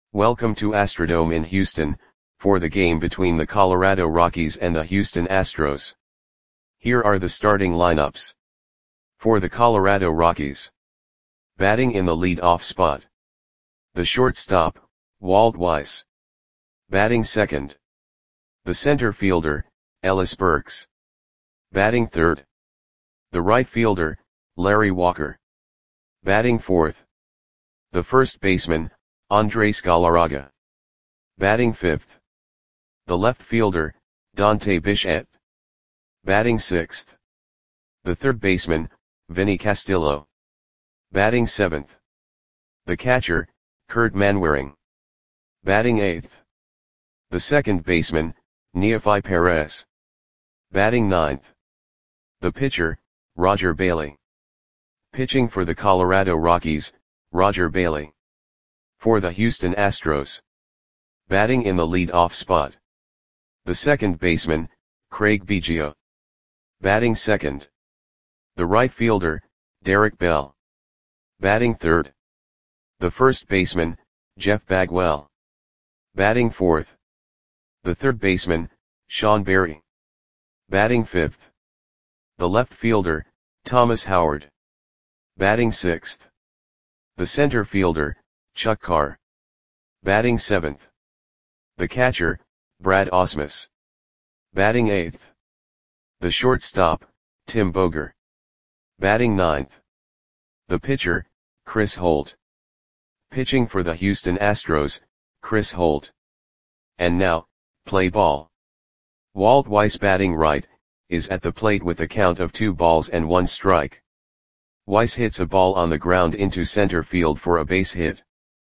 Welcome to Astrodome in Houston, for the game between the Colorado Rockies and the Houston Astros. Here are the starting lineups. For the Colorado Rockies. Batting in the lead-off spot. The shortstop, Walt Weiss. Batting second. The center fielder, Ellis Burks. Batting third. The right fielder, Larry Walker. Batting fourth. The first baseman, Andres Galarraga. Batting fifth. The left fielder, Dante Bichette. Batting sixth. The third baseman, Vinny Castillo. Batting seventh. The catcher, Kurt Manwaring. Batting eighth. The second baseman, Neofi Perez. Batting ninth. The pitcher, Roger Bailey. Pitching for the Colorado Rockies, Roger Bailey. For the Houston Astros. Batting in the lead-off spot. The second baseman, Craig Biggio. Batting second. The right fielder, Derek Bell. Batting third. The first baseman, Jeff Bagwell. Batting fourth. The third baseman, Sean Berry. Batting fifth. The left fielder, Thomas Howard. Batting sixth. The center fielder, Chuck Carr. Batting seventh. The catcher, Brad Ausmus. Batting eighth. The shortstop, Tim Boger. Batting ninth. The pitcher, Chris Holt. Pitching for the Houston Astros, Chris Holt. And now, play ball. Walt Weiss batting right, is at the plate with a count of 2 balls and 1 strike. Weiss hits a ball on the ground into center field for a base hit.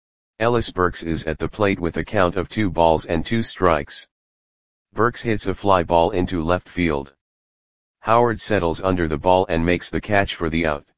Ellis Burks is at the plate with a count of 2 balls and 2 strikes. Burks hits a fly ball into left field. Howard settles under the ball and makes the catch for the out.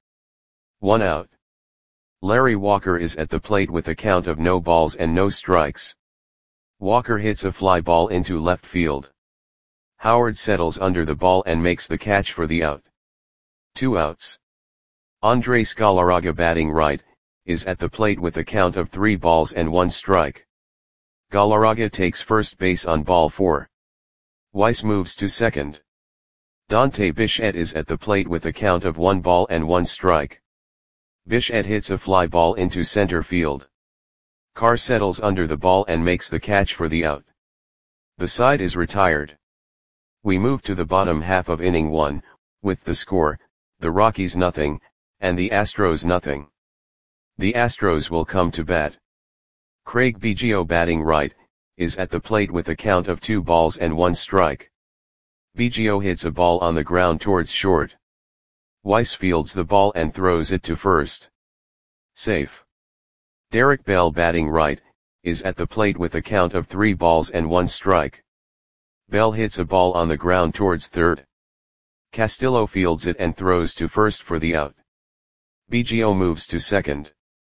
1 out. Larry Walker is at the plate with a count of no balls and no strikes. Walker hits a fly ball into left field. Howard settles under the ball and makes the catch for the out. 2 outs. Andres Galarraga batting right, is at the plate with a count of 3 balls and 1 strike. Galarraga takes first base on ball 4. Weiss moves to second. Dante Bichette is at the plate with a count of 1 ball and 1 strike. Bichette hits a fly ball into center field. Carr settles under the ball and makes the catch for the out. The side is retired. We move to the bottom half of inning 1, with the score, the Rockies nothing, and the Astros nothing. The Astros will come to bat. Craig Biggio batting right, is at the plate with a count of 2 balls and 1 strike. Biggio hits a ball on the ground towards short. Weiss fields the ball and throws it to first. Safe. Derek Bell batting right, is at the plate with a count of 3 balls and 1 strike. Bell hits a ball on the ground towards third. Castillo fields it and throws to first for the out. Biggio moves to second.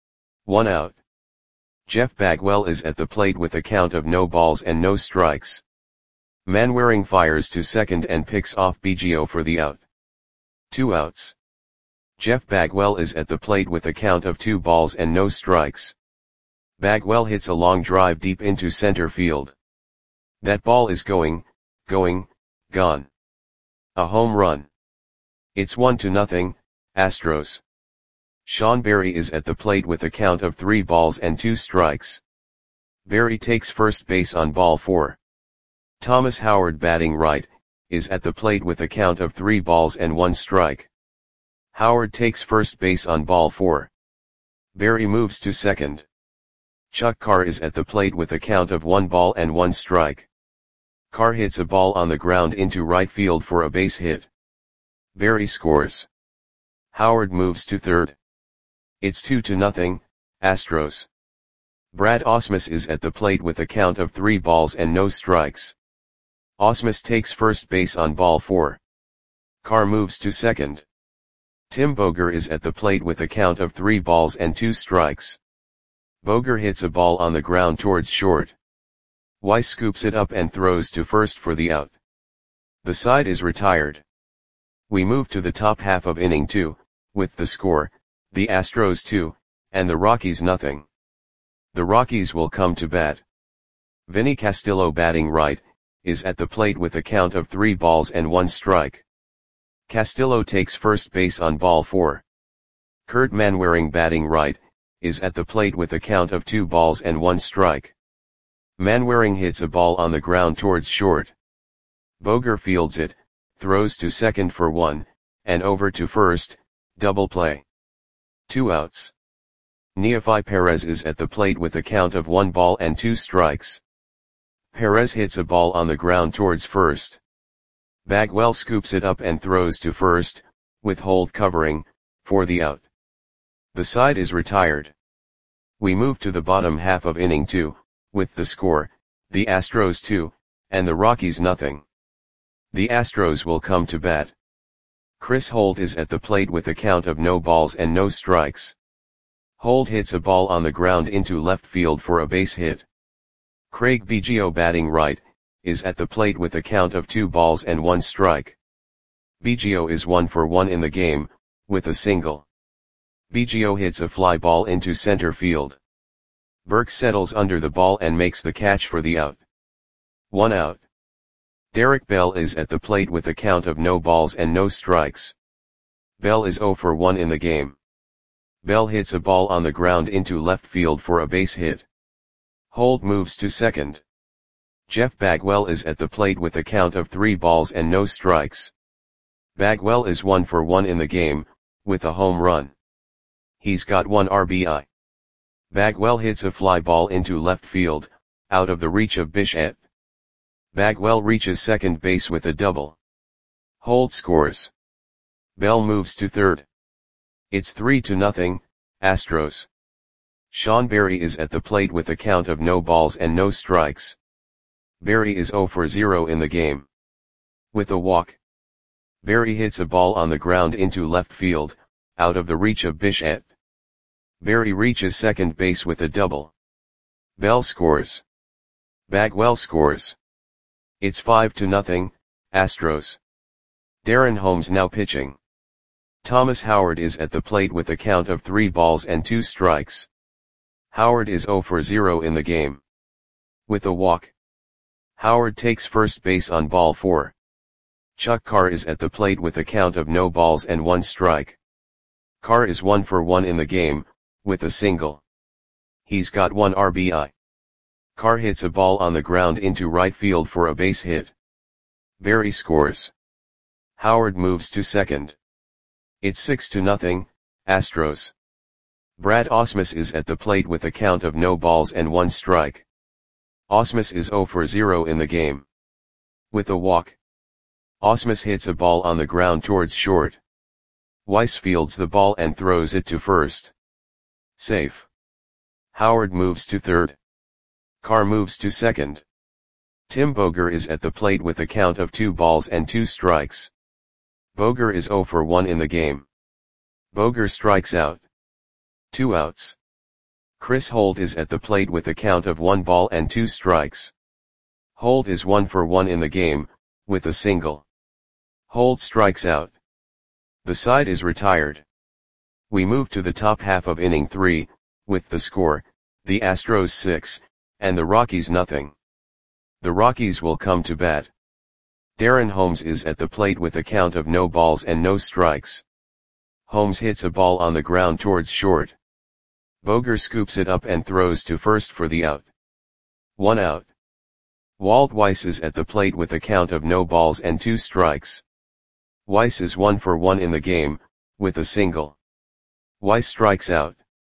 1 out. Jeff Bagwell is at the plate with a count of no balls and no strikes. Manwaring fires to second and picks off Biggio for the out. 2 outs. Jeff Bagwell is at the plate with a count of 2 balls and no strikes. Bagwell hits a long drive deep into center field. That ball is going, gone. A home run. It's 1-0, Astros. Sean Berry is at the plate with a count of 3 balls and 2 strikes. Berry takes first base on ball 4. Thomas Howard batting right, is at the plate with a count of 3 balls and 1 strike. Howard takes first base on ball 4. Berry moves to second. Chuck Carr is at the plate with a count of 1 ball and 1 strike. Carr hits a ball on the ground into right field for a base hit. Berry scores. Howard moves to third. It's 2-0, Astros. Brad Ausmus is at the plate with a count of 3 balls and no strikes. Ausmus takes first base on ball 4. Carr moves to second. Tim Boger is at the plate with a count of 3 balls and 2 strikes. Boger hits a ball on the ground towards short. Weiss scoops it up and throws to first for the out. The side is retired. We move to the top half of inning 2, with the score, the Astros 2, and the Rockies nothing. The Rockies will come to bat. Vinny Castillo batting right, is at the plate with a count of 3 balls and 1 strike. Castillo takes first base on ball 4. Kurt Manwaring batting right, is at the plate with a count of 2 balls and 1 strike. Manwaring hits a ball on the ground towards short. Boger fields it, throws to second for 1, and over to first, double play. 2 outs. Neefi Perez is at the plate with a count of 1 ball and 2 strikes. Perez hits a ball on the ground towards first. Bagwell scoops it up and throws to first, with Holt covering, for the out. The side is retired. We move to the bottom half of inning 2, with the score, the Astros 2, and the Rockies nothing. The Astros will come to bat. Chris Holt is at the plate with a count of no balls and no strikes. Holt hits a ball on the ground into left field for a base hit. Craig Biggio batting right, is at the plate with a count of 2 balls and 1 strike. Biggio is 1 for 1 in the game, with a single. Biggio hits a fly ball into center field. Burke settles under the ball and makes the catch for the out. 1 out. Derek Bell is at the plate with a count of no balls and no strikes. Bell is 0 for 1 in the game. Bell hits a ball on the ground into left field for a base hit. Holt moves to second. Jeff Bagwell is at the plate with a count of 3 balls and no strikes. Bagwell is 1 for 1 in the game, with a home run. He's got 1 RBI. Bagwell hits a fly ball into left field, out of the reach of Bichette. Bagwell reaches second base with a double. Holt scores. Bell moves to third. It's 3-0, Astros. Sean Berry is at the plate with a count of no balls and no strikes. Berry is 0 for 0 in the game. With a walk. Berry hits a ball on the ground into left field, out of the reach of Bichette. Berry reaches second base with a double. Bell scores. Bagwell scores. It's 5-0, Astros. Darren Holmes now pitching. Thomas Howard is at the plate with a count of 3 balls and 2 strikes. Howard is 0 for 0 in the game. With a walk. Howard takes first base on ball 4. Chuck Carr is at the plate with a count of no balls and 1 strike. Carr is 1 for 1 in the game, with a single. He's got 1 RBI. Carr hits a ball on the ground into right field for a base hit. Berry scores. Howard moves to second. It's 6-0, Astros. Brad Ausmus is at the plate with a count of no balls and 1 strike. Ausmus is 0 for 0 in the game. With a walk. Ausmus hits a ball on the ground towards short. Weiss fields the ball and throws it to first. Safe. Howard moves to third. Carr moves to second. Tim Boger is at the plate with a count of 2 balls and 2 strikes. Boger is 0 for 1 in the game. Boger strikes out. 2 outs. Chris Holt is at the plate with a count of 1 ball and 2 strikes. Holt is 1 for 1 in the game, with a single. Holt strikes out. The side is retired. We move to the top half of inning 3, with the score, the Astros 6, and the Rockies nothing. The Rockies will come to bat. Darren Holmes is at the plate with a count of no balls and no strikes. Holmes hits a ball on the ground towards short. Boger scoops it up and throws to first for the out. 1 out. Walt Weiss is at the plate with a count of no balls and 2 strikes. Weiss is 1 for 1 in the game, with a single. Weiss strikes out.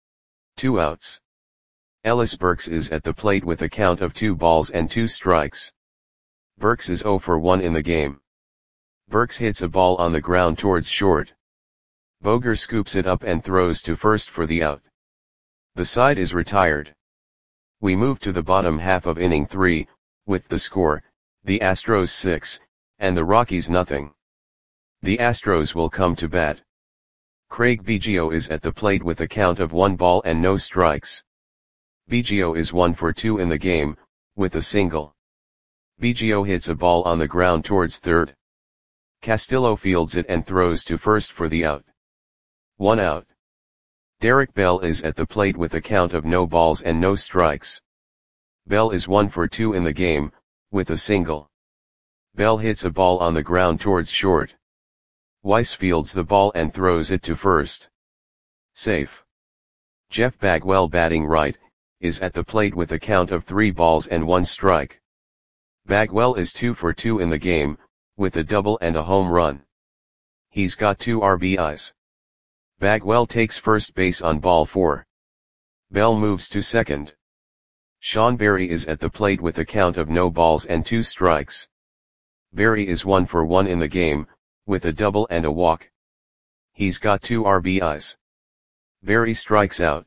2 outs. Ellis Burks is at the plate with a count of 2 balls and 2 strikes. Burks is 0 for 1 in the game. Burks hits a ball on the ground towards short. Boger scoops it up and throws to first for the out. The side is retired. We move to the bottom half of inning 3, with the score, the Astros 6, and the Rockies nothing. The Astros will come to bat. Craig Biggio is at the plate with a count of 1 ball and no strikes. Biggio is 1 for 2 in the game, with a single. Biggio hits a ball on the ground towards third. Castillo fields it and throws to first for the out. 1 out. Derek Bell is at the plate with a count of no balls and no strikes. Bell is 1 for 2 in the game, with a single. Bell hits a ball on the ground towards short. Weiss fields the ball and throws it to first. Safe. Jeff Bagwell, batting right, is at the plate with a count of 3 balls and 1 strike. Bagwell is 2 for 2 in the game, with a double and a home run. He's got 2 RBIs. Bagwell takes first base on ball 4. Bell moves to second. Sean Berry is at the plate with a count of no balls and 2 strikes. Berry is 1 for 1 in the game, with a double and a walk. He's got 2 RBIs. Berry strikes out.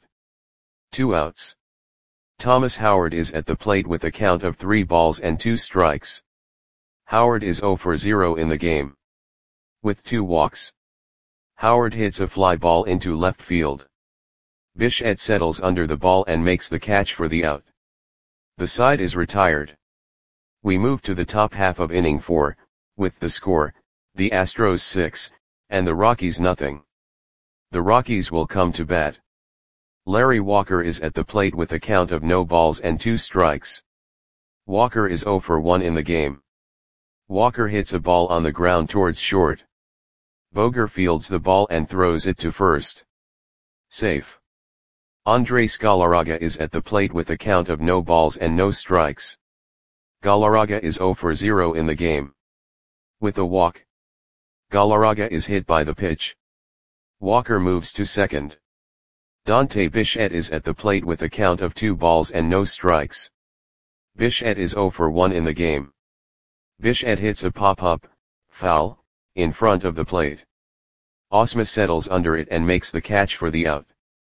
2 outs. Thomas Howard is at the plate with a count of 3 balls and 2 strikes. Howard is 0 for 0 in the game. With 2 walks. Howard hits a fly ball into left field. Bichette settles under the ball and makes the catch for the out. The side is retired. We move to the top half of inning 4, with the score, the Astros 6, and the Rockies nothing. The Rockies will come to bat. Larry Walker is at the plate with a count of no balls and 2 strikes. Walker is 0 for 1 in the game. Walker hits a ball on the ground towards short. Boger fields the ball and throws it to first. Safe. Andres Galarraga is at the plate with a count of no balls and no strikes. Galarraga is 0 for 0 in the game. With a walk. Galarraga is hit by the pitch. Walker moves to second. Dante Bichette is at the plate with a count of 2 balls and no strikes. Bichette is 0 for 1 in the game. Bichette hits a pop-up, foul, in front of the plate. Osma settles under it and makes the catch for the out.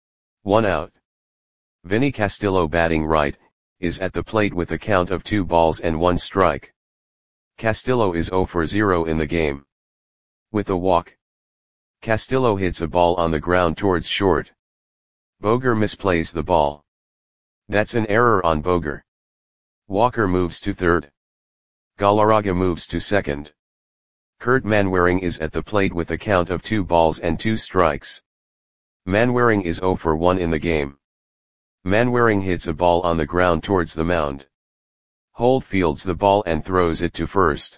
1 out. Vinny Castillo, batting right, is at the plate with a count of 2 balls and 1 strike. Castillo is 0 for 0 in the game. With a walk. Castillo hits a ball on the ground towards short. Boger misplays the ball. That's an error on Boger. Walker moves to third. Galarraga moves to second. Kurt Manwaring is at the plate with a count of 2 balls and 2 strikes. Manwaring is 0 for 1 in the game. Manwaring hits a ball on the ground towards the mound. Holt fields the ball and throws it to first.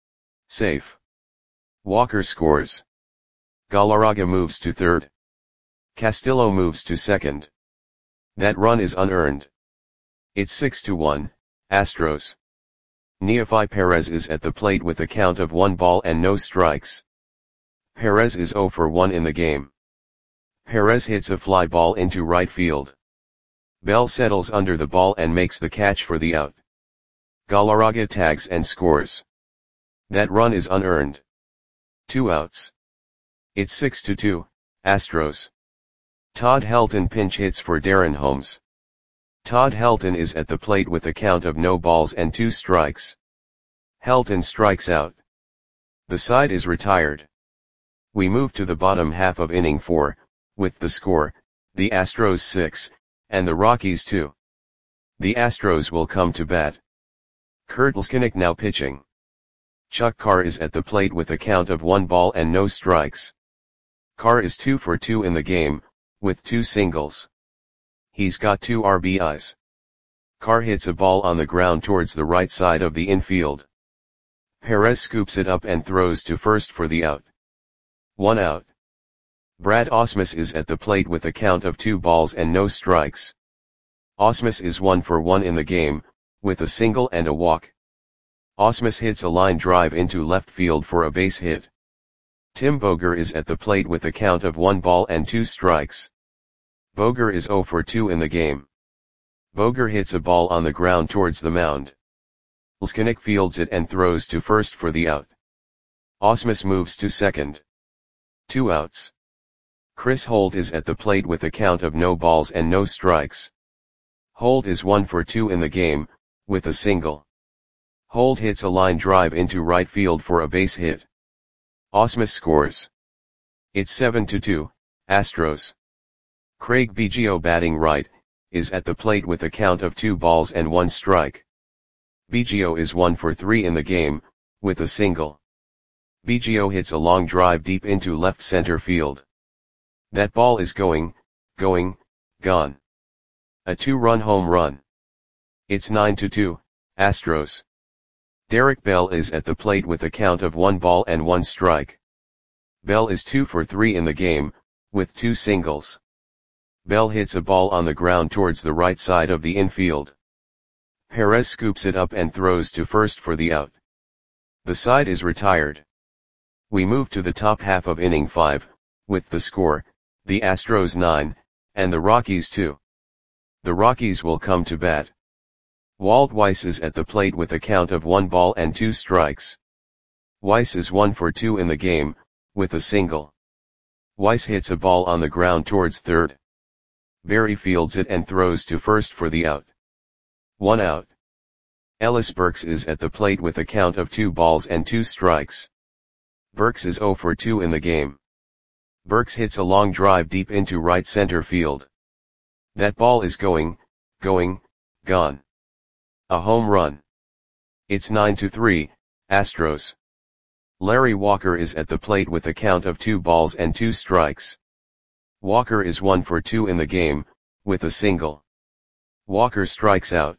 Safe. Walker scores. Galarraga moves to third. Castillo moves to second. That run is unearned. It's 6-1, Astros. Neofi Perez is at the plate with a count of 1 ball and no strikes. Perez is 0 for 1 in the game. Perez hits a fly ball into right field. Bell settles under the ball and makes the catch for the out. Galarraga tags and scores. That run is unearned. 2 outs. It's 6-2, Astros. Todd Helton pinch hits for Darren Holmes. Todd Helton is at the plate with a count of no balls and 2 strikes. Helton strikes out. The side is retired. We move to the bottom half of inning 4, with the score, the Astros 6, and the Rockies 2. The Astros will come to bat. Kurt Leskinick now pitching. Chuck Carr is at the plate with a count of 1 ball and no strikes. Carr is 2 for 2 in the game, with 2 singles. He's got 2 RBIs. Carr hits a ball on the ground towards the right side of the infield. Perez scoops it up and throws to first for the out. 1 out. Brad Ausmus is at the plate with a count of 2 balls and no strikes. Ausmus is 1 for 1 in the game, with a single and a walk. Ausmus hits a line drive into left field for a base hit. Tim Boger is at the plate with a count of 1 ball and 2 strikes. Boger is 0 for 2 in the game. Boger hits a ball on the ground towards the mound. Leskinick fields it and throws to first for the out. Ausmus moves to second. 2 outs. Chris Holt is at the plate with a count of no balls and no strikes. Holt is 1 for 2 in the game, with a single. Holt hits a line drive into right field for a base hit. Ausmus scores. It's 7-2, Astros. Craig Biggio, batting right, is at the plate with a count of 2 balls and 1 strike. Biggio is 1 for 3 in the game, with a single. Biggio hits a long drive deep into left center field. That ball is going, going, gone. A 2-run home run. It's 9-2, Astros. Derek Bell is at the plate with a count of 1 ball and 1 strike. Bell is 2 for 3 in the game, with 2 singles. Bell hits a ball on the ground towards the right side of the infield. Perez scoops it up and throws to first for the out. The side is retired. We move to the top half of inning 5, with the score, the Astros 9, and the Rockies 2. The Rockies will come to bat. Walt Weiss is at the plate with a count of 1 ball and 2 strikes. Weiss is 1 for 2 in the game, with a single. Weiss hits a ball on the ground towards third. Berry fields it and throws to first for the out. 1 out. Ellis Burks is at the plate with a count of 2 balls and 2 strikes. Burks is 0 for 2 in the game. Burks hits a long drive deep into right center field. That ball is going, gone. A home run. It's 9-3, Astros. Larry Walker is at the plate with a count of 2 balls and 2 strikes. Walker is 1 for 2 in the game, with a single. Walker strikes out.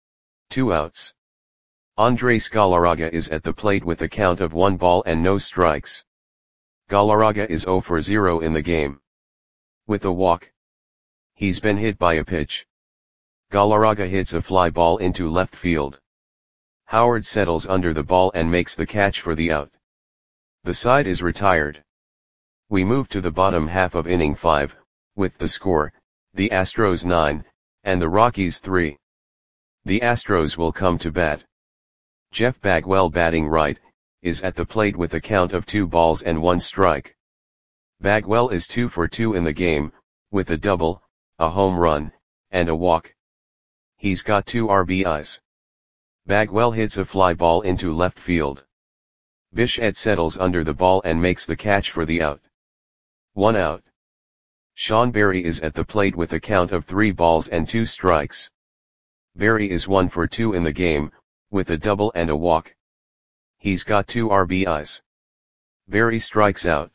2 outs. Andres Galarraga is at the plate with a count of 1 ball and no strikes. Galarraga is 0 for 0 in the game. With a walk. He's been hit by a pitch. Galarraga hits a fly ball into left field. Howard settles under the ball and makes the catch for the out. The side is retired. We move to the bottom half of inning 5, with the score, the Astros 9, and the Rockies 3. The Astros will come to bat. Jeff Bagwell, batting right, is at the plate with a count of 2 balls and 1 strike. Bagwell is 2 for 2 in the game, with a double, a home run, and a walk. He's got 2 RBIs. Bagwell hits a fly ball into left field. Bichette settles under the ball and makes the catch for the out. 1 out. Sean Berry is at the plate with a count of 3 balls and 2 strikes. Berry is 1 for 2 in the game, with a double and a walk. He's got 2 RBIs. Berry strikes out.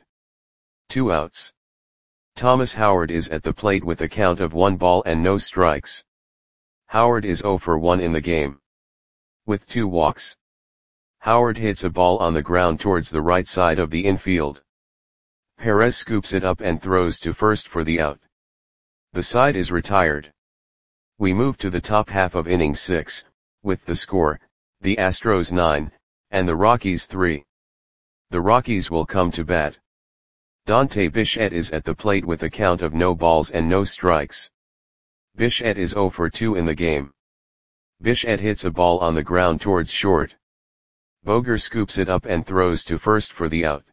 2 outs. Thomas Howard is at the plate with a count of 1 ball and no strikes. Howard is 0 for 1 in the game. With 2 walks. Howard hits a ball on the ground towards the right side of the infield. Perez scoops it up and throws to first for the out. The side is retired. We move to the top half of inning 6, with the score, the Astros 9, and the Rockies 3. The Rockies will come to bat. Dante Bichette is at the plate with a count of no balls and no strikes. Bichette is 0 for 2 in the game. Bichette hits a ball on the ground towards short. Boger scoops it up and throws to first for the out.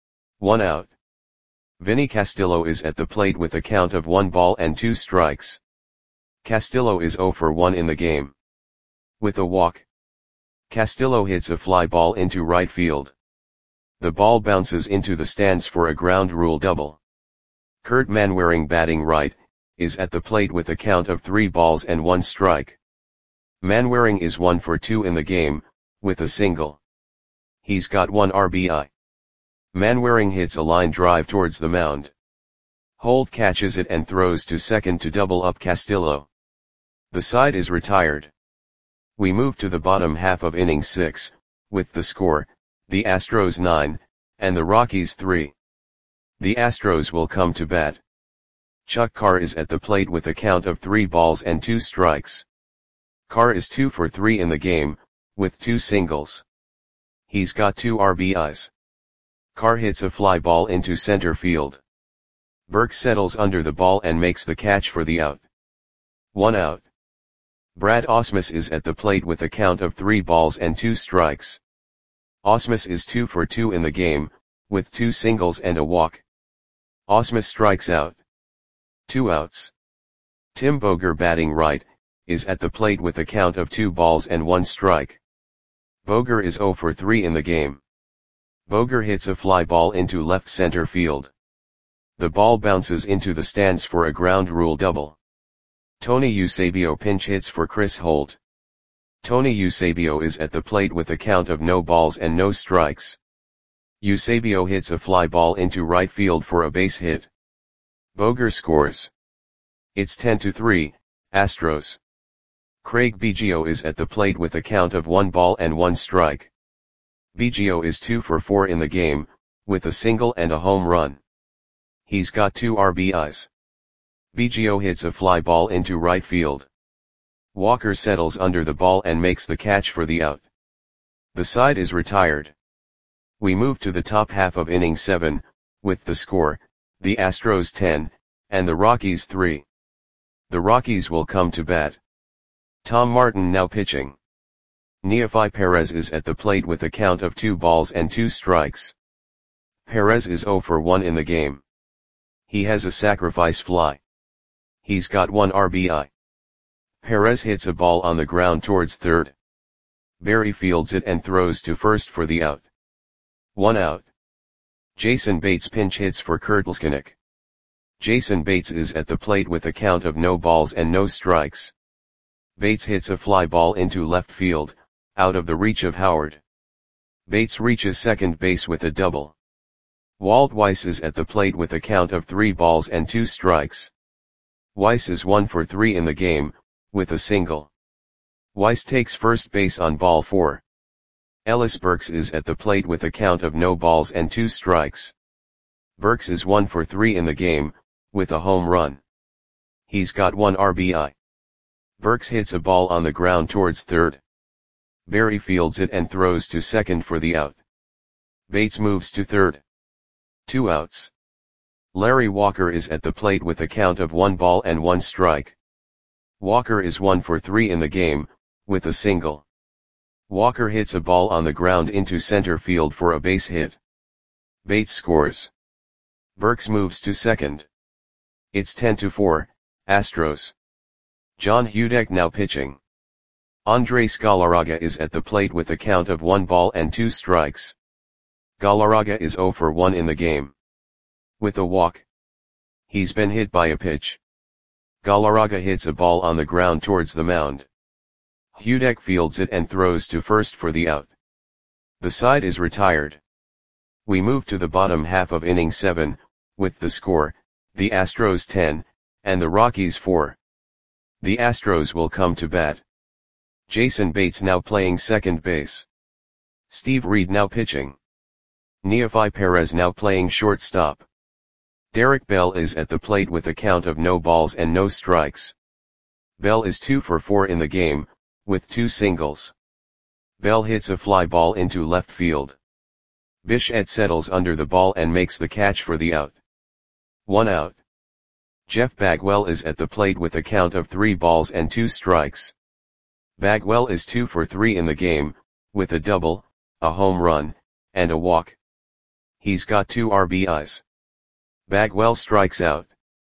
1 out. Vinny Castillo is at the plate with a count of 1 ball and 2 strikes. Castillo is 0 for 1 in the game. With a walk. Castillo hits a fly ball into right field. The ball bounces into the stands for a ground rule double. Kurt Manwaring, batting right, is at the plate with a count of 3 balls and 1 strike. Manwaring is 1 for 2 in the game, with a single. He's got 1 RBI. Manwaring hits a line drive towards the mound. Holt catches it and throws to second to double up Castillo. The side is retired. We move to the bottom half of inning 6, with the score, the Astros 9, and the Rockies 3. The Astros will come to bat. Chuck Carr is at the plate with a count of 3 balls and 2 strikes. Carr is 2 for 3 in the game, with 2 singles. He's got 2 RBIs. Carr hits a fly ball into center field. Burke settles under the ball and makes the catch for the out. 1 out. Brad Ausmus is at the plate with a count of 3 balls and 2 strikes. Ausmus is 2 for 2 in the game, with 2 singles and a walk. Ausmus strikes out. 2 outs. Tim Boger, batting right, is at the plate with a count of 2 balls and 1 strike. Boger is 0 for 3 in the game. Boger hits a fly ball into left center field. The ball bounces into the stands for a ground rule double. Tony Eusebio pinch hits for Chris Holt. Tony Eusebio is at the plate with a count of no balls and no strikes. Eusebio hits a fly ball into right field for a base hit. Boger scores. It's 10-3, Astros. Craig Biggio is at the plate with a count of 1 ball and 1 strike. Biggio is 2 for 4 in the game, with a single and a home run. He's got 2 RBIs. Biggio hits a fly ball into right field. Walker settles under the ball and makes the catch for the out. The side is retired. We move to the top half of inning 7, with the score, the Astros 10, and the Rockies 3. The Rockies will come to bat. Tom Martin now pitching. Neofi Perez is at the plate with a count of 2 balls and 2 strikes. Perez is 0 for 1 in the game. He has a sacrifice fly. He's got 1 RBI. Perez hits a ball on the ground towards third. Berry fields it and throws to first for the out. 1 out. Jason Bates pinch hits for Kurt Leskinick. Jason Bates is at the plate with a count of no balls and no strikes. Bates hits a fly ball into left field, out of the reach of Howard. Bates reaches second base with a double. Walt Weiss is at the plate with a count of 3 balls and 2 strikes. Weiss is 1 for 3 in the game, with a single. Weiss takes first base on ball 4. Ellis Burks is at the plate with a count of no balls and 2 strikes. Burks is 1 for 3 in the game, with a home run. He's got 1 RBI. Burks hits a ball on the ground towards third. Berry fields it and throws to second for the out. Bates moves to third. 2 outs. Larry Walker is at the plate with a count of 1 ball and 1 strike. Walker is 1 for 3 in the game, with a single. Walker hits a ball on the ground into center field for a base hit. Bates scores. Burks moves to second. It's 10-4, Astros. John Hudek now pitching. Andres Galarraga is at the plate with a count of 1 ball and 2 strikes. Galarraga is 0 for 1 in the game. With a walk. He's been hit by a pitch. Galarraga hits a ball on the ground towards the mound. Hudek fields it and throws to first for the out. The side is retired. We move to the bottom half of inning 7, with the score, the Astros 10, and the Rockies 4. The Astros will come to bat. Jason Bates now playing second base. Steve Reed now pitching. Neofi Perez now playing shortstop. Derek Bell is at the plate with a count of no balls and no strikes. Bell is 2 for 4 in the game, with 2 singles. Bell hits a fly ball into left field. Bichette settles under the ball and makes the catch for the out. 1 out. Jeff Bagwell is at the plate with a count of 3 balls and 2 strikes. Bagwell is 2 for 3 in the game, with a double, a home run, and a walk. He's got 2 RBIs. Bagwell strikes out.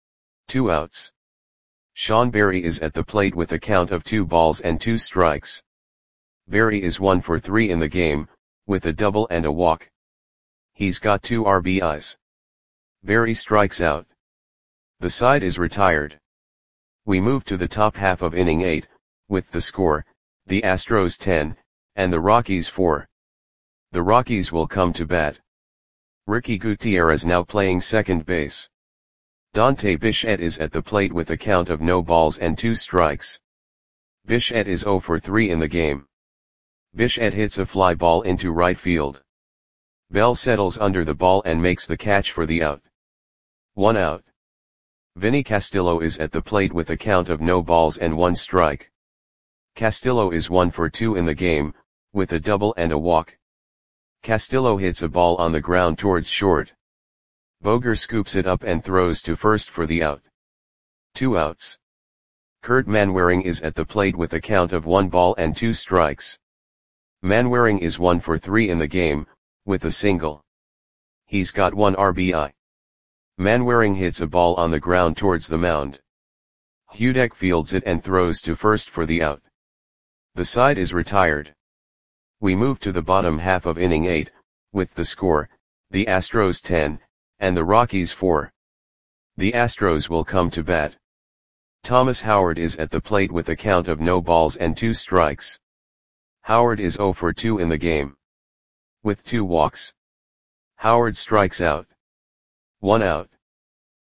2 outs. Sean Berry is at the plate with a count of 2 balls and 2 strikes. Berry is 1 for 3 in the game, with a double and a walk. He's got 2 RBIs. Berry strikes out. The side is retired. We move to the top half of inning 8, with the score, the Astros 10, and the Rockies 4. The Rockies will come to bat. Ricky Gutierrez now playing second base. Dante Bichette is at the plate with a count of no balls and 2 strikes. Bichette is 0 for 3 in the game. Bichette hits a fly ball into right field. Bell settles under the ball and makes the catch for the out. 1 out. Vinny Castillo is at the plate with a count of no balls and 1 strike. Castillo is 1 for 2 in the game, with a double and a walk. Castillo hits a ball on the ground towards short. Boger scoops it up and throws to first for the out. 2 outs. Kurt Manwaring is at the plate with a count of 1 ball and 2 strikes. Manwaring is 1 for 3 in the game, with a single. He's got 1 RBI. Manwaring hits a ball on the ground towards the mound. Hudek fields it and throws to first for the out. The side is retired. We move to the bottom half of inning 8, with the score, the Astros 10, and the Rockies 4. The Astros will come to bat. Thomas Howard is at the plate with a count of no balls and 2 strikes. Howard is 0 for 2 in the game. With 2 walks. Howard strikes out. 1 out.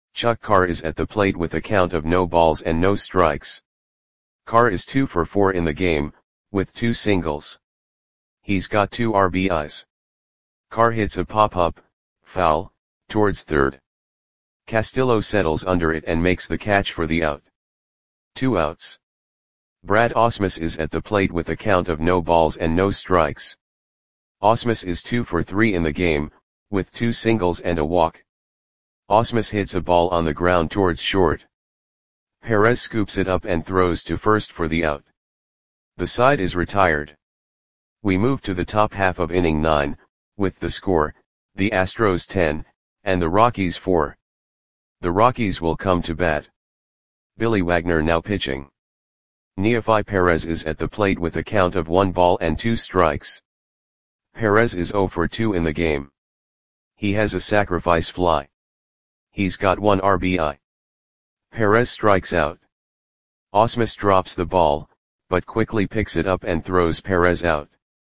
Chuck Carr is at the plate with a count of no balls and no strikes. Carr is 2 for 4 in the game, with 2 singles. He's got 2 RBIs. Carr hits a pop-up, foul, towards third. Castillo settles under it and makes the catch for the out. 2 outs. Brad Ausmus is at the plate with a count of no balls and no strikes. Ausmus is 2 for 3 in the game, with 2 singles and a walk. Ausmus hits a ball on the ground towards short. Perez scoops it up and throws to first for the out. The side is retired. We move to the top half of inning 9, with the score, the Astros 10, and the Rockies 4. The Rockies will come to bat. Billy Wagner now pitching. Neofi Perez is at the plate with a count of 1 ball and 2 strikes. Perez is 0 for 2 in the game. He has a sacrifice fly. He's got 1 RBI. Perez strikes out. Ausmus drops the ball, but quickly picks it up and throws Perez out.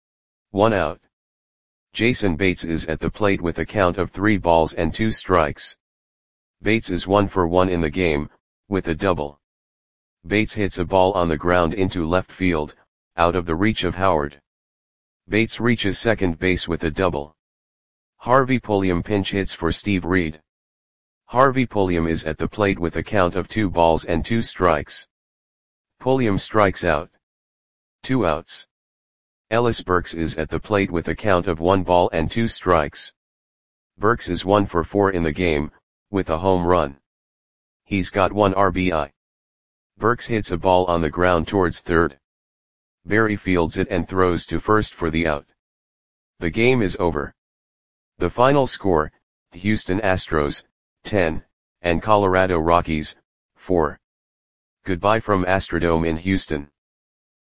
1 out. Jason Bates is at the plate with a count of 3 balls and 2 strikes. Bates is 1 for 1 in the game, with a double. Bates hits a ball on the ground into left field, out of the reach of Howard. Bates reaches second base with a double. Harvey Pulliam pinch hits for Steve Reed. Harvey Pulliam is at the plate with a count of 2 balls and 2 strikes. Pulliam strikes out. 2 outs. Ellis Burks is at the plate with a count of 1 ball and 2 strikes. Burks is 1 for 4 in the game, with a home run. He's got 1 RBI. Burks hits a ball on the ground towards third. Berry fields it and throws to first for the out. The game is over. The final score, Houston Astros, 10, and Colorado Rockies, 4. Goodbye from Astrodome in Houston.